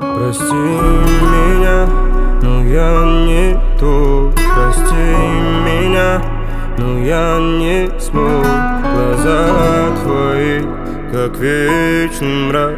Прости меня, но я не тот. Прости меня, но я не смог. Глаза твои, как вечный мрак,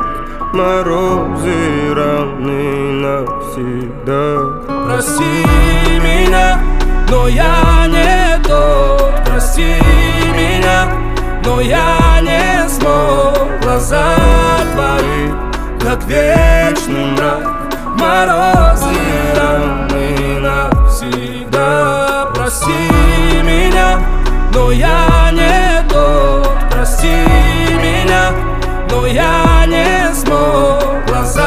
морозы, раны навсегда. Прости меня, но я не тот. Прости меня, но я не смог. Глаза твои, как вечный мрак, морозы, раны навсегда. Прости меня, но я не тот. Прости меня, но я не смог. Глаза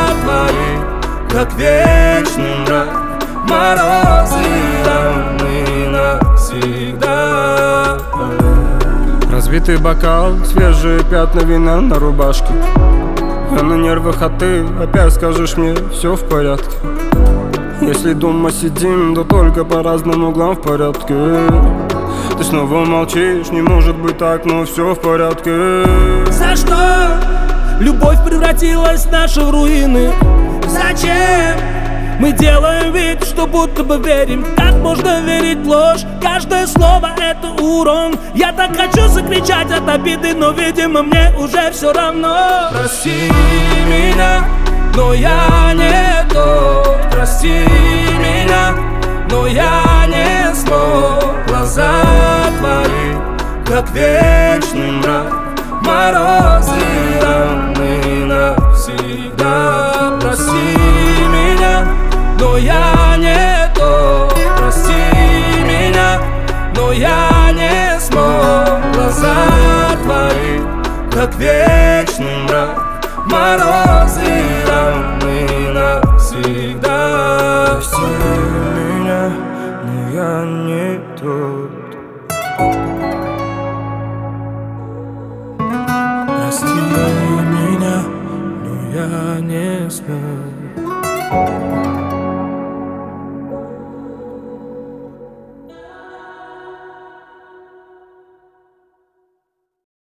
твои, как вечный мрак, морозы, раны навсегда. Разбитый бокал, свежие пятна вина на рубашке. Я на нервах, а ты опять скажешь мне: все в порядке. Если дома сидим, то только по разным углам в порядке. Ты снова молчишь, не может быть так, но все в порядке. За что любовь превратилась наша в руины? Зачем мы делаем вид, что будто бы верим? Как можно верить в ложь? Каждое слово это урон. Я так хочу закричать от обиды, но, видимо, мне уже все равно. Прости меня, но я не тот. Прости меня, но я не смог. Глаза твои, как вечный мрак, морозы, раны навсегда. Прости меня, но я не тот. Прости меня, но я не смог. Глаза твои, как вечный мрак, морозы, раны навсегда. Прости меня, но я не тот. Прости меня, но я не смог.